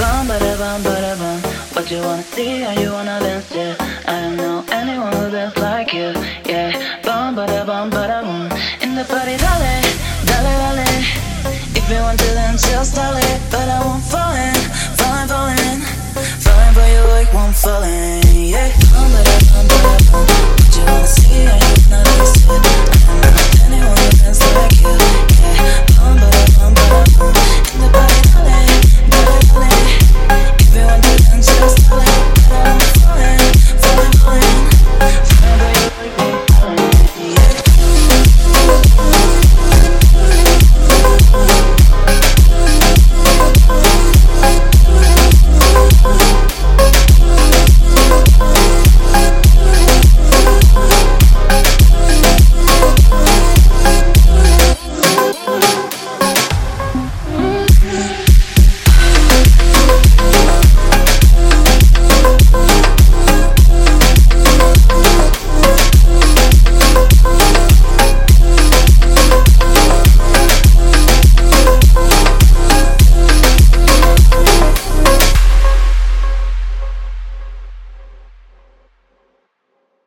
bum, bada bum. What you wanna see? How you wanna dance? Yeah, I don't know anyone who dance like you. Yeah, bum, bada bum. In the party, dale, dale, dale. If you want to dance, just dale.